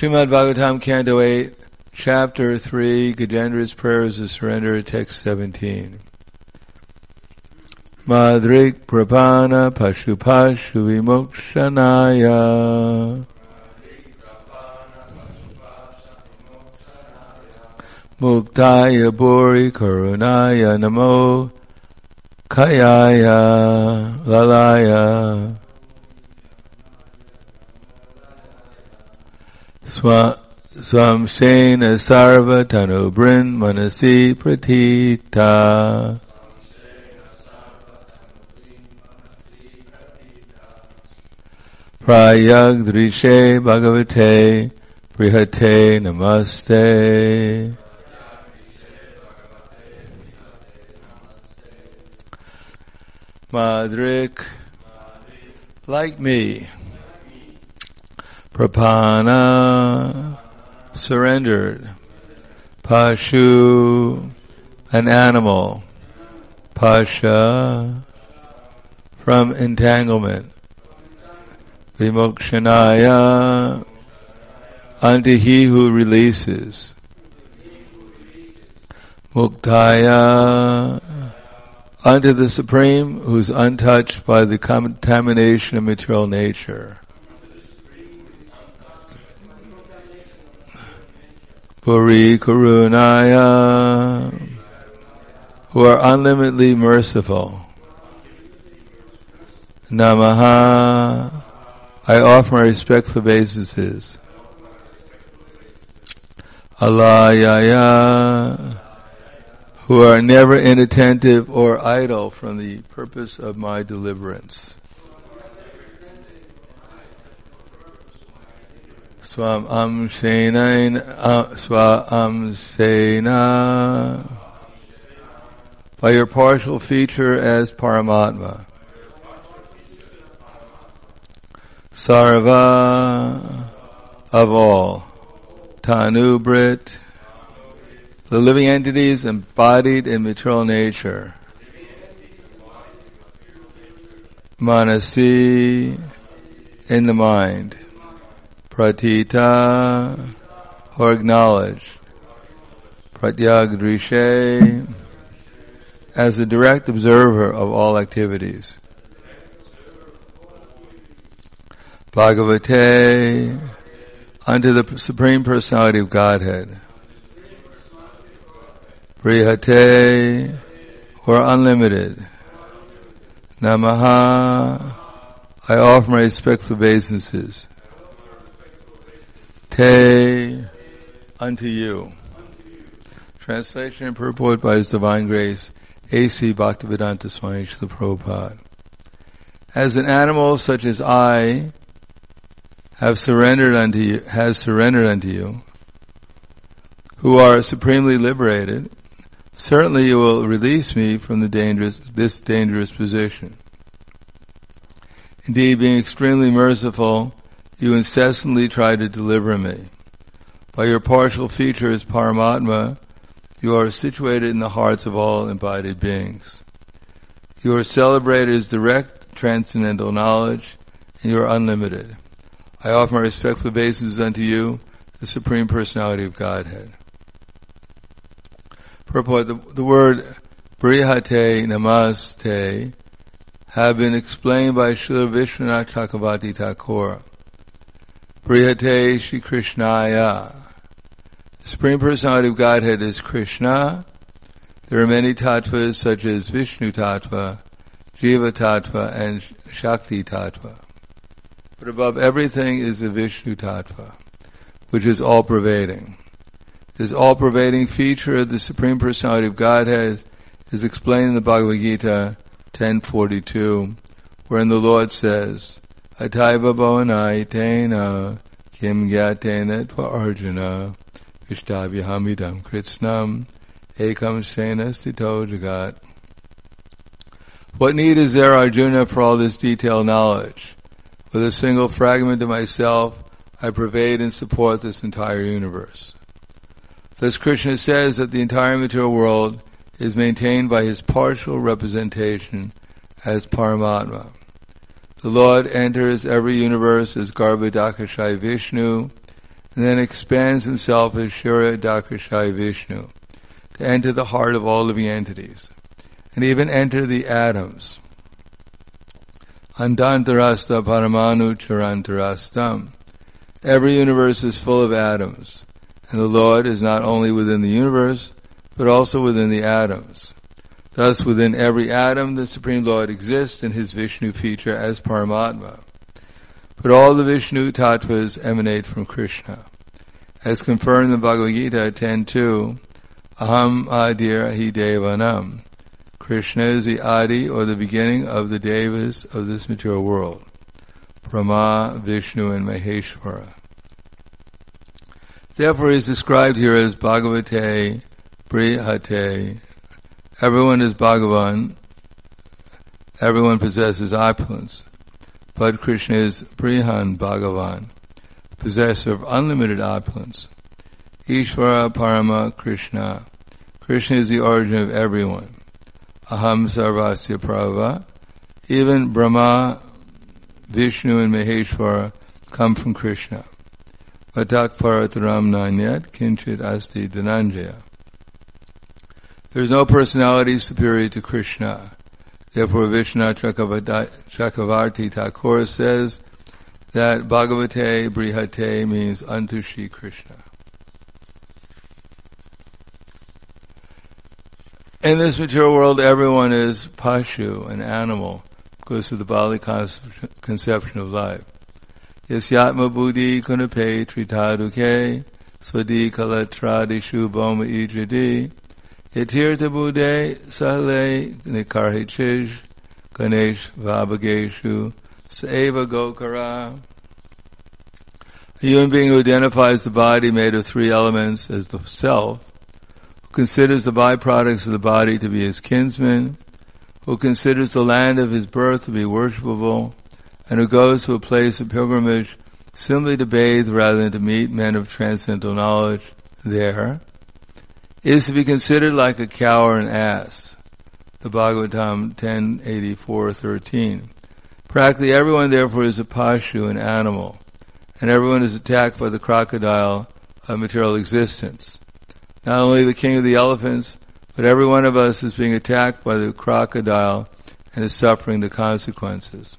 Srimad Bhagavatam, Canto 8, Chapter 3, Gajendra's Prayers of Surrender, Text 17. Madrik Prapana Pashu Pashu Vimokshanaya Muktaya Buri Karunaya Namo Kayaya Lalaya Swamsena Sarva Tanu Brin Manasi Pratita Prayag Drishe Bhagavate Prihate Namaste. Madrik, like me. Prapana, surrendered. Pashu, an animal. Pasha, from entanglement. Vimokshanaya, unto he who releases. Muktaya, unto the Supreme who's untouched by the contamination of material nature. Puri Karunaya, who are unlimitedly merciful. Namaha, I offer my respectful obeisances. Alayaya, who are never inattentive or idle from the purpose of my deliverance. Swam Amsena, by your partial feature as Paramatma. Sarva, of all. Tanubrit, the living entities embodied in material nature. Manasi, in the mind. Pratita, or acknowledged. Pratyagdrishe, as a direct observer of all activities. Bhagavate, unto the Supreme Personality of Godhead. Brihate, or unlimited. Namaha, I offer my respectful obeisances. Te, unto you. Translation and purport by His Divine Grace, A.C. Bhaktivedanta Swami Srila Prabhupada. As an animal such as I has surrendered unto you, who are supremely liberated, certainly you will release me from this dangerous position. Indeed, being extremely merciful, you incessantly try to deliver me. By your partial feature as Paramatma, you are situated in the hearts of all embodied beings. You are celebrated as direct transcendental knowledge, and you are unlimited. I offer my respectful obeisances unto you, the Supreme Personality of Godhead. Purport, the word Brihate Namaste have been explained by Srila Vishwanath Chakravarti Thakur. Brihate Shri Krishnaya. The Supreme Personality of Godhead is Krishna. There are many tattvas such as Vishnu Tattva, Jiva Tattva, and Shakti Tattva. But above everything is the Vishnu Tattva, which is all-pervading. This all-pervading feature of the Supreme Personality of Godhead is explained in the Bhagavad Gita 10:42, wherein the Lord says, Ataiva bhavanai tena kim gyatena tva arjuna vishtavyamidam kritsnam ekam sena stito jagat. What need is there, Arjuna, for all this detailed knowledge? With a single fragment of myself, I pervade and support this entire universe. Thus Krishna says that the entire material world is maintained by his partial representation as Paramatma. The Lord enters every universe as Garbhodakashayi Vishnu, and then expands himself as Shura Dakashai Vishnu to enter the heart of all living entities, and even enter the atoms. Andantarasta Paramanu Charantarastam. Every universe is full of atoms, and the Lord is not only within the universe, but also within the atoms. Thus, within every atom, the Supreme Lord exists in his Vishnu feature as Paramatma. But all the Vishnu tattvas emanate from Krishna. As confirmed in the Bhagavad Gita 10.2, Aham Adir Hi Devanam. Krishna is the Adi, or the beginning of the Devas of this material world. Brahma, Vishnu, and Maheshwara. Therefore he is described here as Bhagavate, Brihate. Everyone is Bhagavan. Everyone possesses opulence. But Krishna is Brihan Bhagavan, possessor of unlimited opulence. Ishvara Parama Krishna. Krishna is the origin of everyone. Aham Sarvasya Prabhava. Even Brahma, Vishnu, and Maheshwara come from Krishna. Vatak Parataram Nanyat Kinchit Asti Dhananjaya. There is no personality superior to Krishna. Therefore, Vishnu Chakravarti Thakur says that Bhagavate Brihate means unto Shri Krishna. In this material world, everyone is Pashu, an animal, because of the Bali conception of life. Yasyatma buddhi kunape tritaduke swadi kalatradishu boma ijadi yatirtha buddhe sahale nikarhichish ganesh vabhageshu saeva gokara. A human being who identifies the body made of three elements as the self, who considers the byproducts of the body to be his kinsmen, who considers the land of his birth to be worshipable, and who goes to a place of pilgrimage simply to bathe rather than to meet men of transcendental knowledge there, is to be considered like a cow or an ass. The Bhagavatam 10:84-13. Practically everyone therefore is a pashu, an animal, and everyone is attacked by the crocodile of material existence. Not only the king of the elephants, but every one of us is being attacked by the crocodile and is suffering the consequences.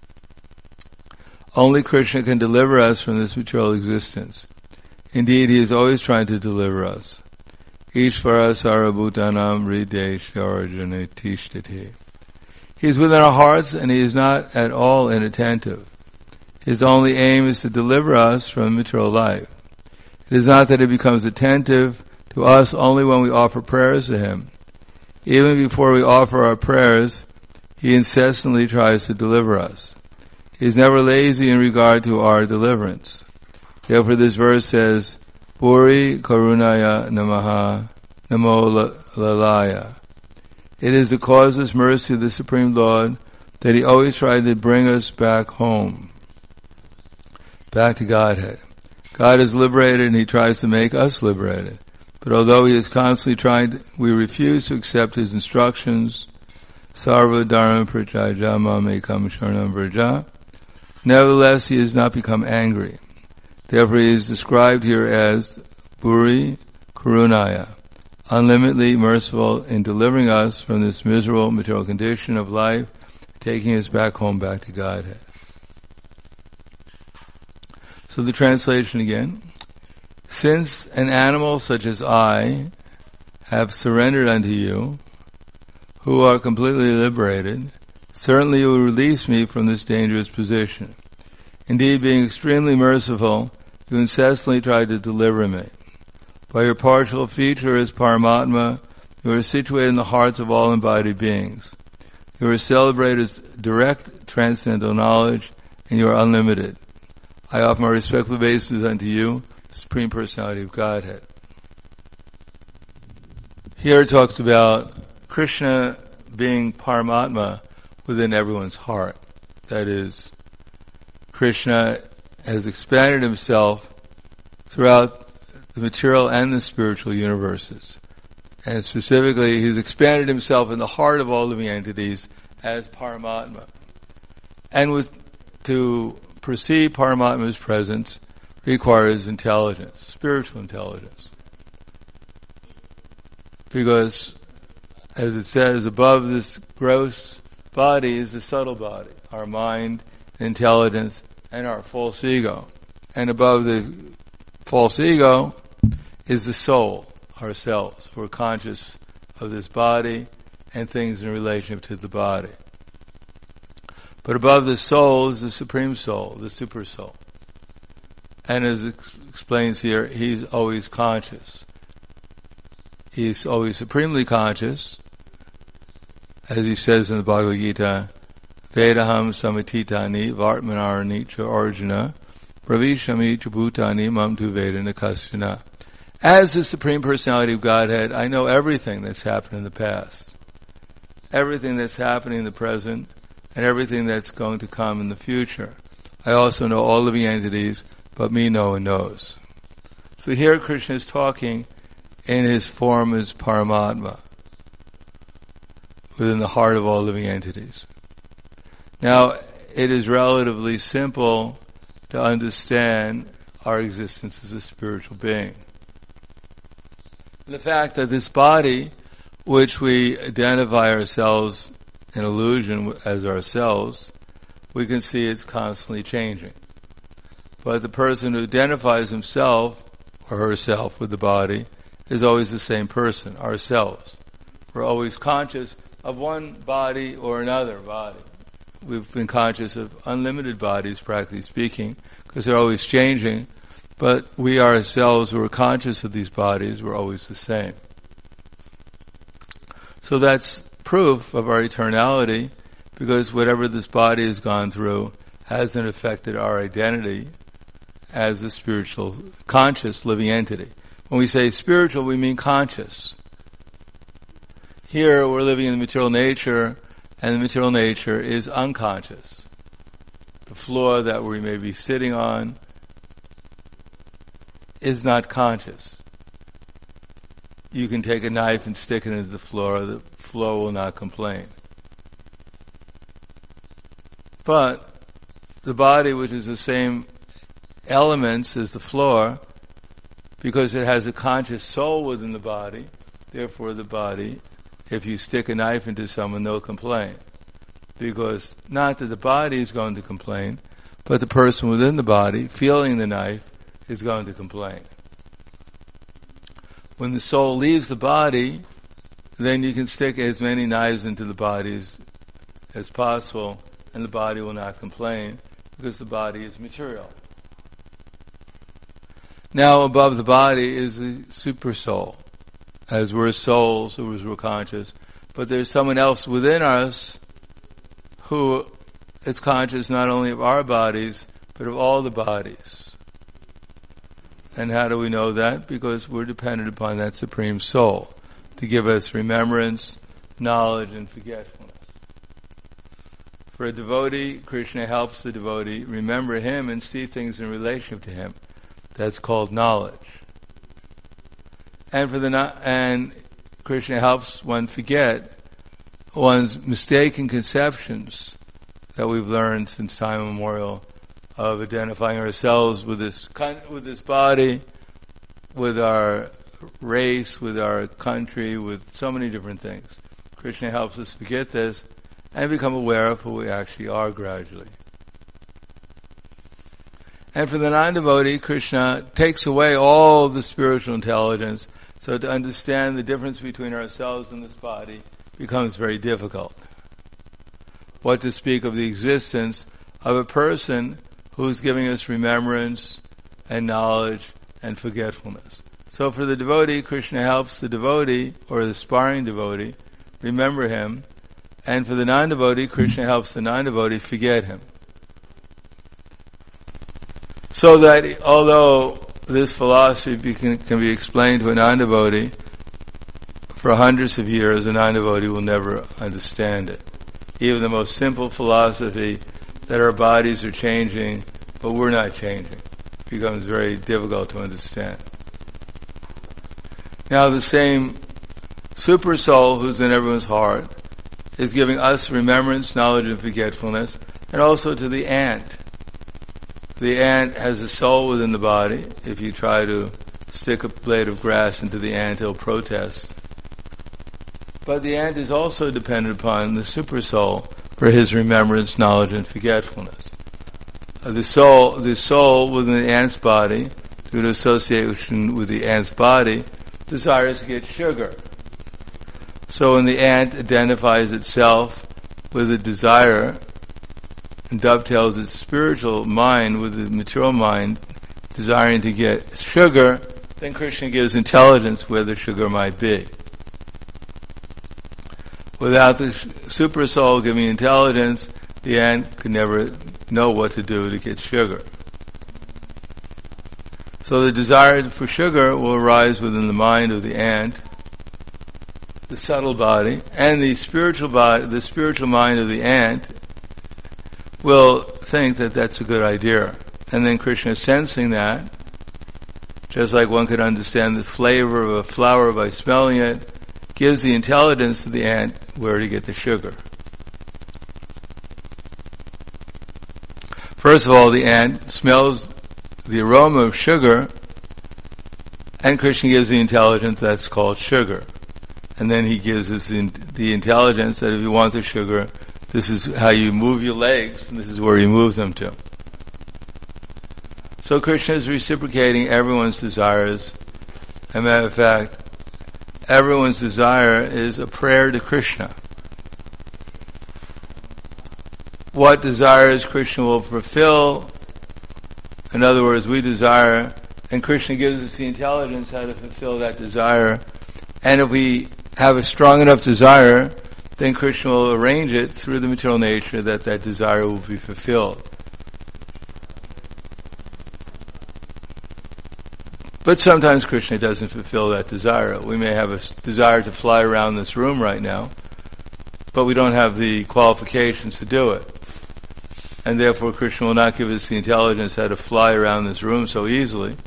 Only Krishna can deliver us from this material existence. Indeed, he is always trying to deliver us. Ishvara sarabhutanam hrideshwarjana tishtati. He is within our hearts and he is not at all inattentive. His only aim is to deliver us from material life. It is not that he becomes attentive to us only when we offer prayers to him. Even before we offer our prayers, he incessantly tries to deliver us. He is never lazy in regard to our deliverance. Therefore this verse says, Puri Karunaya Namaha Namo Lalaya. It is the causeless mercy of the Supreme Lord that he always tried to bring us back home, back to Godhead. God is liberated and he tries to make us liberated. But although he is constantly trying, we refuse to accept his instructions. Sarva Dharma Prachajama Mekam Sharanam Vraja. Nevertheless, he has not become angry. Therefore, he is described here as Puri Karunaya, unlimitedly merciful in delivering us from this miserable material condition of life, taking us back home, back to Godhead. So the translation again. Since an animal such as I have surrendered unto you, who are completely liberated, certainly you will release me from this dangerous position. Indeed, being extremely merciful, you incessantly try to deliver me. By your partial feature as Paramatma, you are situated in the hearts of all embodied beings. You are celebrated as direct transcendental knowledge, and you are unlimited. I offer my respectful obeisances unto you, the Supreme Personality of Godhead. Here it talks about Krishna being Paramatma within everyone's heart. That is, Krishna has expanded himself throughout the material and the spiritual universes. And specifically, he's expanded himself in the heart of all living entities as Paramatma. And to perceive Paramatma's presence requires intelligence, spiritual intelligence. Because, as it says, above this gross body is the subtle body, our mind, intelligence, and our false ego. And above the false ego is the soul, ourselves. We're conscious of this body and things in relationship to the body. But above the soul is the supreme soul, the super soul. And as it explains here, he's always conscious. He's always supremely conscious. As he says in the Bhagavad Gita, Vedaham samatitani vartmanarani cha arjuna pravishami cha bhutani mam tu vedana kasyana. As the Supreme Personality of Godhead, I know everything that's happened in the past, everything that's happening in the present, and everything that's going to come in the future. I also know all living entities, but me no one knows. So here Krishna is talking in his form as Paramatma, within the heart of all living entities. Now, it is relatively simple to understand our existence as a spiritual being. The fact that this body, which we identify ourselves in illusion as ourselves, we can see it's constantly changing. But the person who identifies himself or herself with the body is always the same person, ourselves. We're always conscious of one body or another body. We've been conscious of unlimited bodies, practically speaking, because they're always changing. But we ourselves who are conscious of these bodies, we're always the same. So that's proof of our eternality, because whatever this body has gone through hasn't affected our identity as a spiritual, conscious living entity. When we say spiritual, we mean conscious. Here we're living in the material nature, and the material nature is unconscious. The floor that we may be sitting on is not conscious. You can take a knife and stick it into the floor will not complain. But the body, which is the same elements as the floor, because it has a conscious soul within the body, therefore the body, if you stick a knife into someone, they'll complain. Because not that the body is going to complain, but the person within the body, feeling the knife, is going to complain. When the soul leaves the body, then you can stick as many knives into the body as possible, and the body will not complain, because the body is material. Now above the body is the super soul, as we're souls, as we're conscious, but there's someone else within us who is conscious not only of our bodies, but of all the bodies. And how do we know that? Because we're dependent upon that Supreme Soul to give us remembrance, knowledge, and forgetfulness. For a devotee, Krishna helps the devotee remember him and see things in relation to him. That's called knowledge. And Krishna helps one forget one's mistaken conceptions that we've learned since time immemorial of identifying ourselves with this body, with our race, with our country, with so many different things. Krishna helps us forget this and become aware of who we actually are gradually. And for the non-devotee, Krishna takes away all the spiritual intelligence, so to understand the difference between ourselves and this body becomes very difficult. What to speak of the existence of a person who's giving us remembrance and knowledge and forgetfulness. So for the devotee, Krishna helps the devotee, or the aspiring devotee, remember him, and for the non-devotee, Krishna helps the non-devotee forget him. So that although this philosophy can be explained to a non-devotee, for hundreds of years a non-devotee will never understand it. Even the most simple philosophy that our bodies are changing, but we're not changing, becomes very difficult to understand. Now the same super soul who's in everyone's heart is giving us remembrance, knowledge, and forgetfulness, and also to the ant. The ant has a soul within the body. If you try to stick a blade of grass into the ant, it'll protest. But the ant is also dependent upon the super soul for his remembrance, knowledge, and forgetfulness. The soul within the ant's body, due to association with the ant's body, desires to get sugar. So when the ant identifies itself with a desire and dovetails its spiritual mind with the material mind, desiring to get sugar, then Krishna gives intelligence where the sugar might be. Without the super soul giving intelligence, the ant could never know what to do to get sugar. So the desire for sugar will arise within the mind of the ant, the subtle body, and the spiritual body, the spiritual mind of the ant will think that that's a good idea. And then Krishna, sensing that, just like one could understand the flavor of a flower by smelling it, gives the intelligence to the ant where to get the sugar. First of all, the ant smells the aroma of sugar, and Krishna gives the intelligence that's called sugar. And then he gives us the intelligence that if you want the sugar, this is how you move your legs, and this is where you move them to. So Krishna is reciprocating everyone's desires. As a matter of fact, everyone's desire is a prayer to Krishna. What desires Krishna will fulfill. In other words, we desire, and Krishna gives us the intelligence how to fulfill that desire. And if we have a strong enough desire, then Krishna will arrange it through the material nature that that desire will be fulfilled. But sometimes Krishna doesn't fulfill that desire. We may have a desire to fly around this room right now, but we don't have the qualifications to do it. And therefore Krishna will not give us the intelligence how to fly around this room so easily.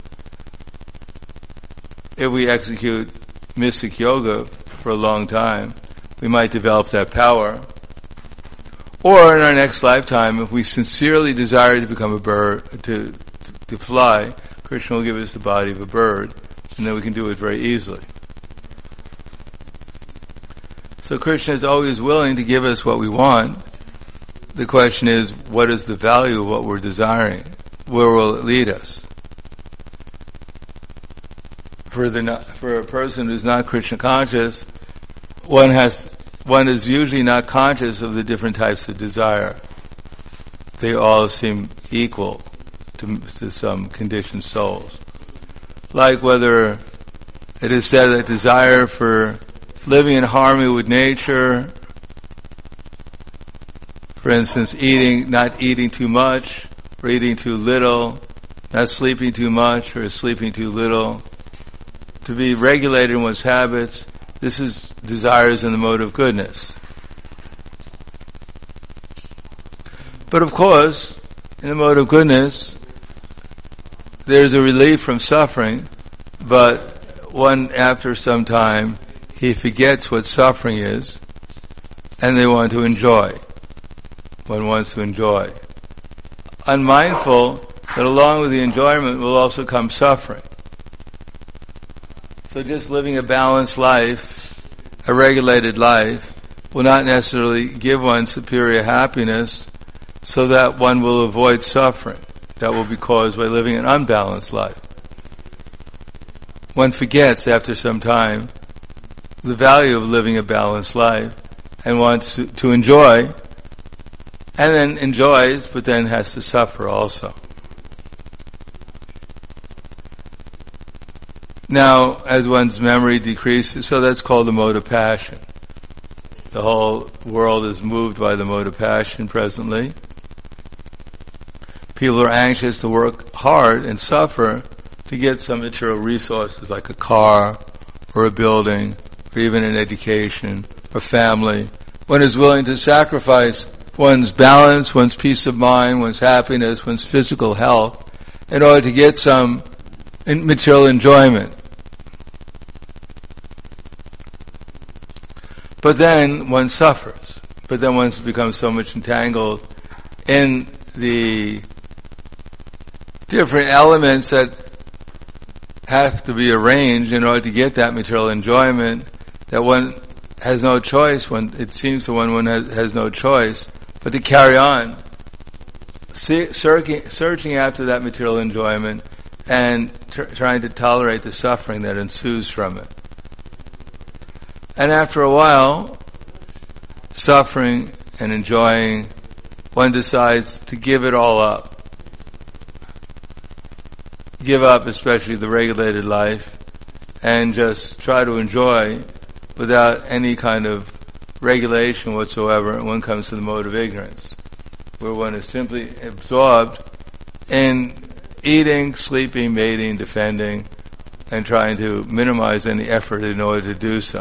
If we execute mystic yoga for a long time, we might develop that power. Or in our next lifetime, if we sincerely desire to become a bird, to fly, Krishna will give us the body of a bird, and then we can do it very easily. So Krishna is always willing to give us what we want. The question is, what is the value of what we're desiring? Where will it lead us? For a person who's not Krishna conscious, one is usually not conscious of the different types of desire. They all seem equal to some conditioned souls. Like whether it is said that desire for living in harmony with nature, for instance, not eating too much, or eating too little, not sleeping too much, or sleeping too little, to be regulated in one's habits, this is desires in the mode of goodness. But of course, in the mode of goodness, there's a relief from suffering, but one, after some time, he forgets what suffering is, and they want to enjoy. One wants to enjoy. Unmindful that along with the enjoyment will also come suffering. So just living a balanced life, a regulated life, will not necessarily give one superior happiness, so that one will avoid suffering that will be caused by living an unbalanced life. One forgets after some time the value of living a balanced life and wants to enjoy, and then enjoys, but then has to suffer also. Now, as one's memory decreases, so that's called the mode of passion. The whole world is moved by the mode of passion presently. People are anxious to work hard and suffer to get some material resources like a car or a building or even an education or family. One is willing to sacrifice one's balance, one's peace of mind, one's happiness, one's physical health in order to get some material enjoyment. But then one suffers. But then one becomes so much entangled in the different elements that have to be arranged in order to get that material enjoyment, that one has no choice, when it seems to one has no choice but to carry on searching after that material enjoyment and trying to tolerate the suffering that ensues from it. And after a while, suffering and enjoying, one decides to give it all up. Give up especially the regulated life and just try to enjoy without any kind of regulation whatsoever, and one comes to the mode of ignorance, where one is simply absorbed in eating, sleeping, mating, defending, and trying to minimize any effort in order to do so.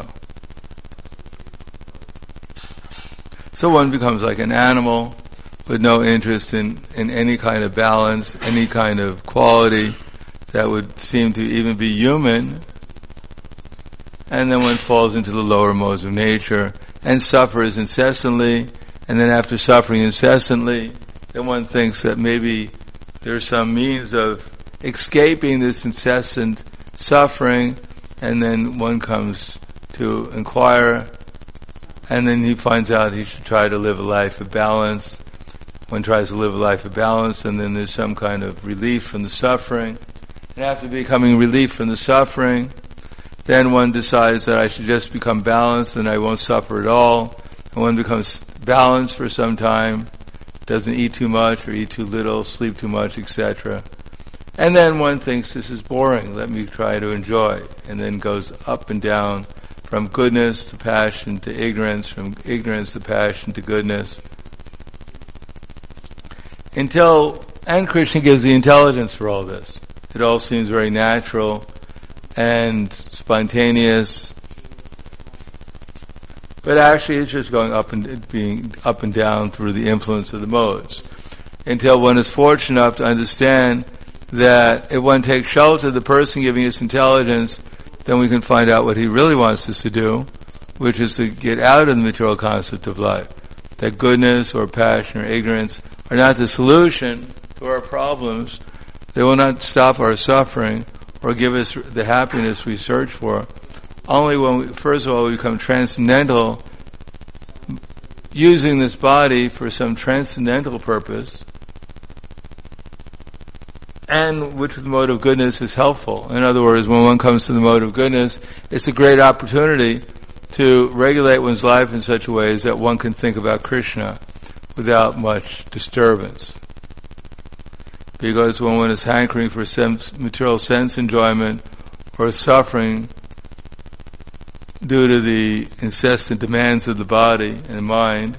So one becomes like an animal with no interest in any kind of balance, any kind of quality that would seem to even be human. And then one falls into the lower modes of nature and suffers incessantly. And then after suffering incessantly, then one thinks that maybe there's some means of escaping this incessant suffering, and then one comes to inquire, and then he finds out he should try to live a life of balance. One tries to live a life of balance, and then there's some kind of relief from the suffering. And after becoming relief from the suffering, then one decides that I should just become balanced and I won't suffer at all. And one becomes balanced for some time, doesn't eat too much or eat too little, sleep too much, etc. And then one thinks, this is boring, let me try to enjoy. And then goes up and down from goodness to passion to ignorance, from ignorance to passion to goodness. And Krishna gives the intelligence for all this. It all seems very natural and spontaneous, but actually it's just going being up and down through the influence of the modes, until one is fortunate enough to understand that if one takes shelter of the person giving us intelligence, then we can find out what he really wants us to do, which is to get out of the material concept of life. That goodness or passion or ignorance are not the solution to our problems. They will not stop our suffering or give us the happiness we search for. Only when we, first of all, we become transcendental, using this body for some transcendental purpose, and which the mode of goodness is helpful. In other words, when one comes to the mode of goodness, it's a great opportunity to regulate one's life in such a way that one can think about Krishna without much disturbance. Because when one is hankering for material sense enjoyment or suffering due to the incessant demands of the body and mind,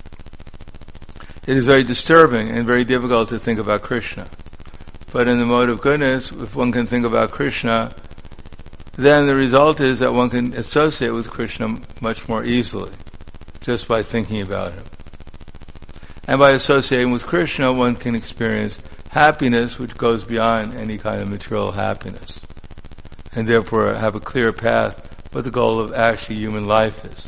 it is very disturbing and very difficult to think about Krishna. But in the mode of goodness, if one can think about Krishna, then the result is that one can associate with Krishna much more easily, just by thinking about him. And by associating with Krishna, one can experience happiness which goes beyond any kind of material happiness, and therefore have a clear path what the goal of actually human life is.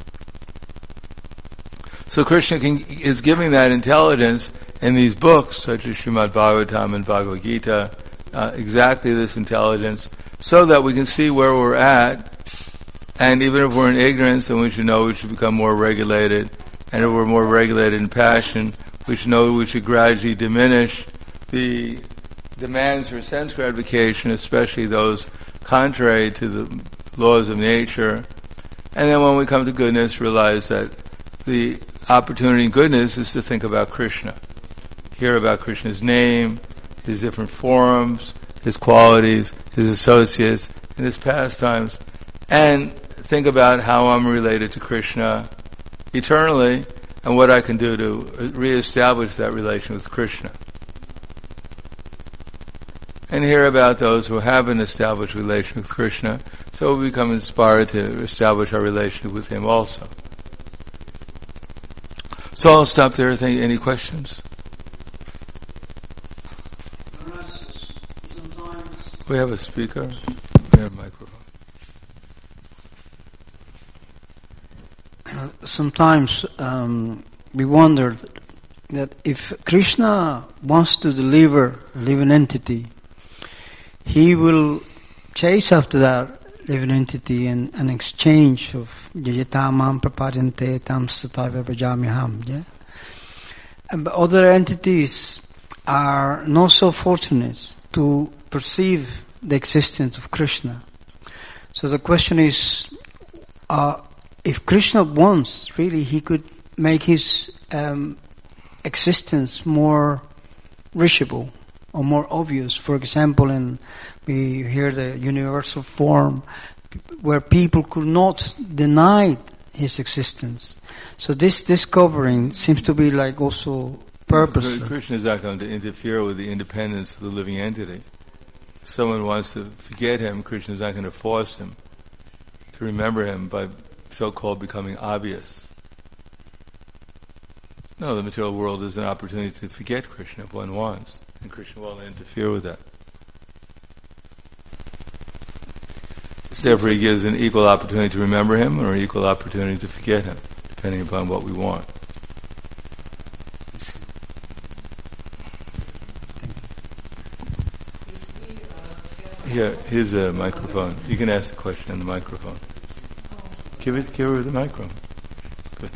So Krishna is giving that intelligence in these books, such as Srimad Bhagavatam and Bhagavad Gita, exactly this intelligence, so that we can see where we're at, and even if we're in ignorance, then we should know we should become more regulated, and if we're more regulated in passion, we should know we should gradually diminish the demands for sense gratification, especially those contrary to the laws of nature. And then when we come to goodness, realize that the opportunity in goodness is to think about Krishna. Hear about Krishna's name, his different forms, his qualities, his associates, and his pastimes, and think about how I'm related to Krishna eternally and what I can do to reestablish that relation with Krishna. And hear about those who have an established relation with Krishna, so we become inspired to establish our relationship with him also. So I'll stop there. Any questions? We have a speaker. We have a microphone. Sometimes we wonder that if Krishna wants to deliver a living entity, he will chase after that living entity in an exchange of yayatamam prapadyante tam sataiva vrajamiham. Yeah? But other entities are not so fortunate to perceive the existence of Krishna. So the question is, if Krishna wants, really, he could make his existence more reachable or more obvious. For example, we hear the universal form where people could not deny his existence. So this discovering seems to be like also purposeful. Krishna is not going to interfere with the independence of the living entity. If someone wants to forget him, Krishna is not going to force him to remember him by so-called becoming obvious. No, the material world is an opportunity to forget Krishna if one wants, and Krishna won't interfere with that. Therefore, he gives an equal opportunity to remember him or an equal opportunity to forget him, depending upon what we want. Here, here's a microphone. You can ask the question on the microphone. Give her the microphone. Good.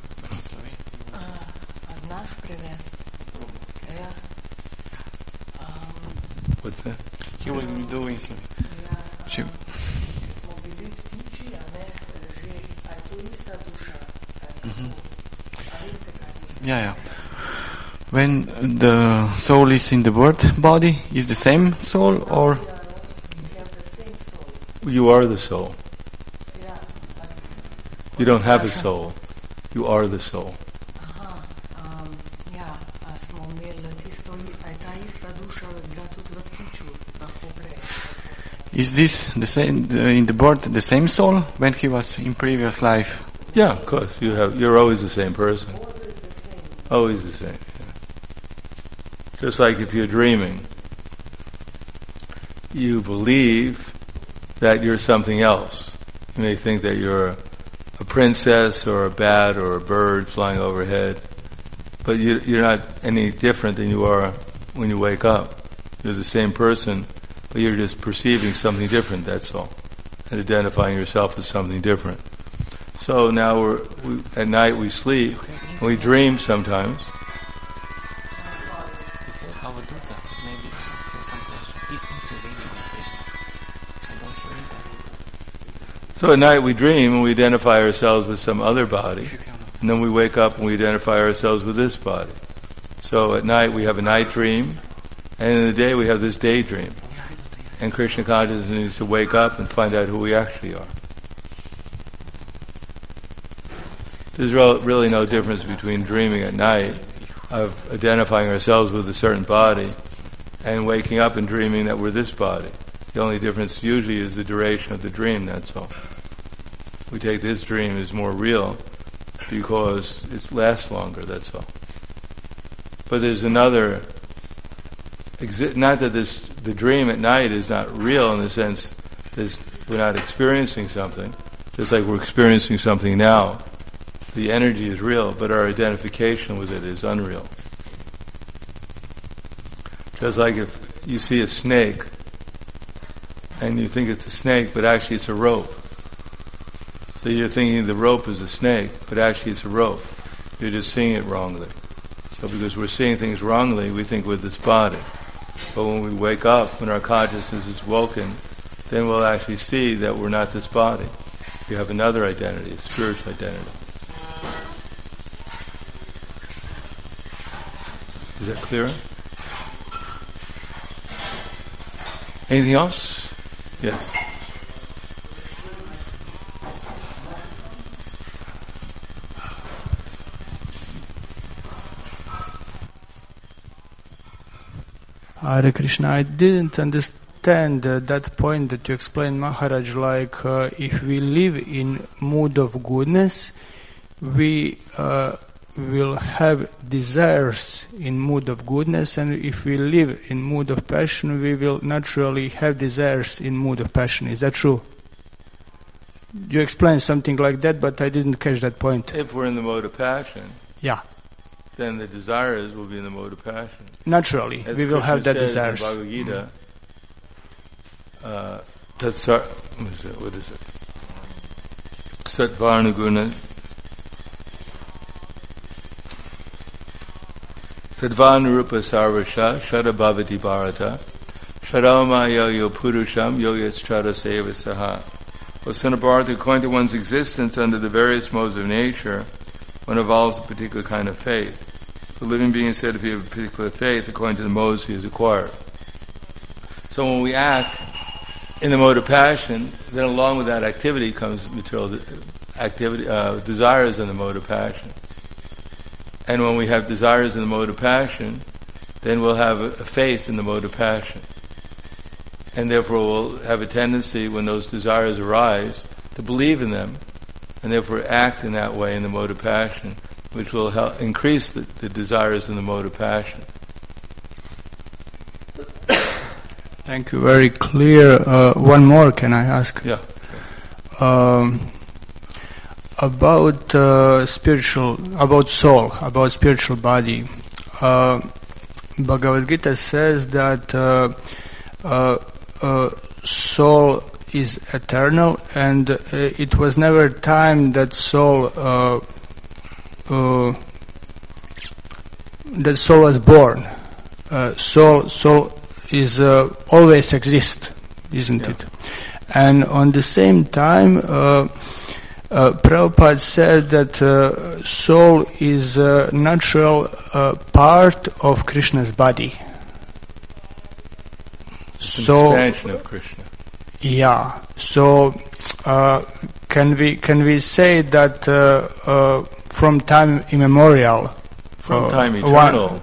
What's that? He will be doing something. Yeah. When the soul is in the birth body, is the same soul or? You are the soul. You don't have a soul. You are the soul. Is this the same in the birth? The same soul when he was in previous life? Yeah, of course. You're always the same person. Always the same. Yeah. Just like if you're dreaming, you believe that you're something else. You may think that you're a princess or a bat or a bird flying overhead, but you're not any different than you are when you wake up. You're the same person, but you're just perceiving something different, that's all, and identifying yourself as something different. So now at night we sleep, and we dream sometimes. So at night we dream and we identify ourselves with some other body, and then we wake up and we identify ourselves with this body. So at night we have a night dream, and in the day we have this daydream. And Krishna consciousness needs to wake up and find out who we actually are. There's really no difference between dreaming at night of identifying ourselves with a certain body and waking up and dreaming that we're this body. The only difference usually is the duration of the dream, that's all. We take this dream as more real because it lasts longer, that's all. But there's another, not that the dream at night is not real in the sense that we're not experiencing something, just like we're experiencing something now. The energy is real, but our identification with it is unreal. Just like if you see a snake, and you think it's a snake, but actually it's a rope. So you're thinking the rope is a snake, but actually it's a rope. You're just seeing it wrongly. So because we're seeing things wrongly, we think we're this body. But when we wake up, when our consciousness is woken, then we'll actually see that we're not this body. We have another identity, a spiritual identity. Is that clearer? Anything else? Yes. Hare Krishna, I didn't understand that point that you explained, Maharaj, like if we live in mood of goodness, we will have desires in mood of goodness, and if we live in mood of passion, we will naturally have desires in mood of passion. Is that true? You explained something like that, but I didn't catch that point. If we're in the mode of passion, yeah, then the desires will be in the mode of passion. Naturally, As we will Krishna have that says desires. in Bhagavad Gita, what is it? Sattvanuguna Sattvanurupa sarvasha shada bhavati bharata shadama yo purusham yo yatstrata seva saha. Well, son of Bharata, according to one's existence under the various modes of nature, one evolves a particular kind of faith. The living being is said to be of a particular faith according to the modes he has acquired. So when we act in the mode of passion, then along with that activity comes material activity, desires in the mode of passion. And when we have desires in the mode of passion, then we'll have a faith in the mode of passion. And therefore we'll have a tendency, when those desires arise, to believe in them, and therefore act in that way in the mode of passion, which will help increase the desires in the mode of passion. Thank you. Very clear. One more, can I ask? Yeah. About soul, about spiritual body. Bhagavad Gita says that soul is eternal, and it was never time that soul was born. Soul is always exist, isn't it? And on the same time, Prabhupada said that soul is a natural part of Krishna's body. It's an expansion of Krishna. Yeah. So can we say that from time immemorial, from time eternal?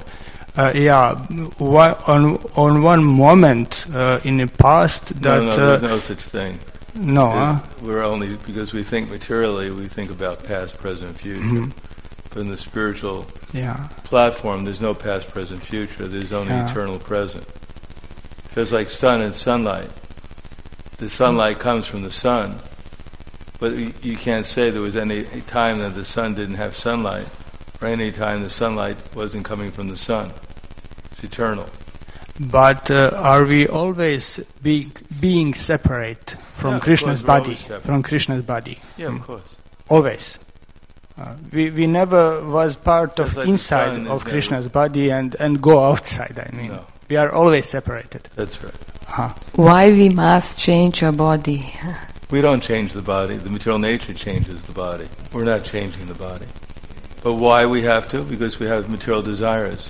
On one moment in the past that no, there's no such thing. No, we're only, because we think materially, we think about past, present, future. Mm-hmm. But in the spiritual platform, there's no past, present, future. There's only eternal present. Just like sun and sunlight. The sunlight comes from the sun, but you can't say there was any time that the sun didn't have sunlight, or any time the sunlight wasn't coming from the sun. It's eternal. But are we always being separate from Krishna's body? From Krishna's body? Yeah, of course. Always. We never was part of like inside of Krishna's body and go outside. I mean, we are always separated. That's right. Why we must change our body? We don't change the body. The material nature changes the body. We're not changing the body. But why we have to? Because we have material desires.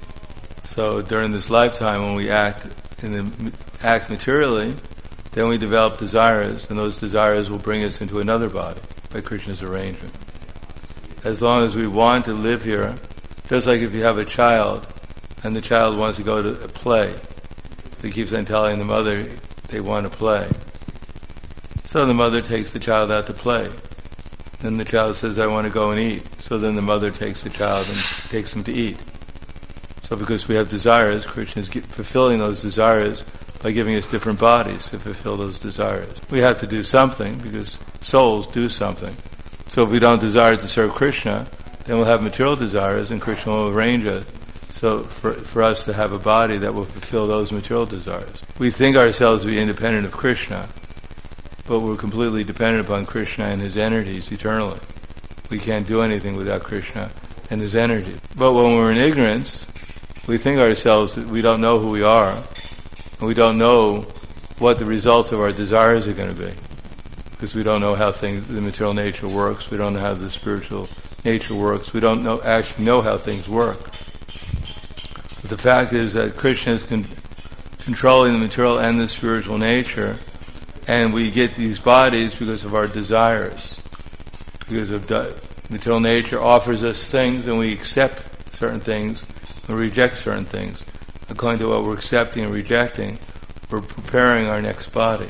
So during this lifetime, when we act materially, then we develop desires, and those desires will bring us into another body by Krishna's arrangement. As long as we want to live here, just like if you have a child, and the child wants to go to a play, so he keeps on telling the mother they want to play. So the mother takes the child out to play. Then the child says, I want to go and eat. So then the mother takes the child and takes him to eat. So because we have desires, Krishna is fulfilling those desires by giving us different bodies to fulfill those desires. We have to do something, because souls do something. So if we don't desire to serve Krishna, then we'll have material desires, and Krishna will arrange it so for us to have a body that will fulfill those material desires. We think ourselves to be independent of Krishna, but we're completely dependent upon Krishna and His energies eternally. We can't do anything without Krishna and His energy. But when we're in ignorance, we think ourselves that we don't know who we are, and we don't know what the results of our desires are going to be, because we don't know how the material nature works. We don't know how the spiritual nature works. We don't actually know how things work. But the fact is that Krishna is controlling the material and the spiritual nature, and we get these bodies because of our desires. Because of material nature offers us things, and we accept certain things, and reject certain things. According to what we're accepting and rejecting, we're preparing our next body.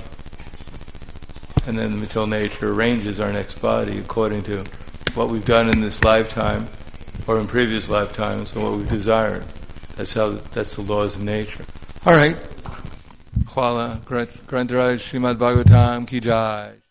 And then the material nature arranges our next body according to what we've done in this lifetime, or in previous lifetimes, and what we've desired. That's the laws of nature. All right. Hvala. Grantaraj Srimad Bhagavatam Ki Jai.